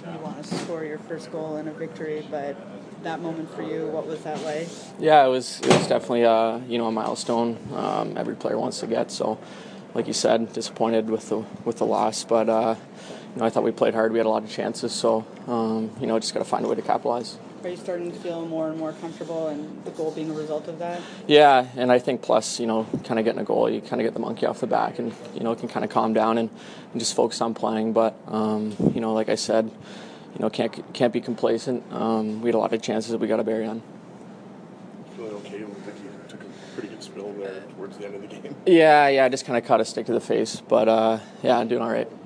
you want to score your first goal in a victory, but that moment for you, what was that like? Yeah, it was definitely a milestone every player wants to get. So, like you said, disappointed with the loss, but I thought we played hard. We had a lot of chances, so just got to find a way to capitalize. Are you starting to feel more and more comfortable, and the goal being a result of that? Yeah, and I think plus, kind of getting a goal, you kind of get the monkey off the back, and can kind of calm down and just focus on playing. But like I said, can't be complacent. We had a lot of chances that we got to bury on. Feeling okay? It looked like you took a pretty good spill there towards the end of the game. Yeah, I just kind of caught a stick to the face, but I'm doing all right.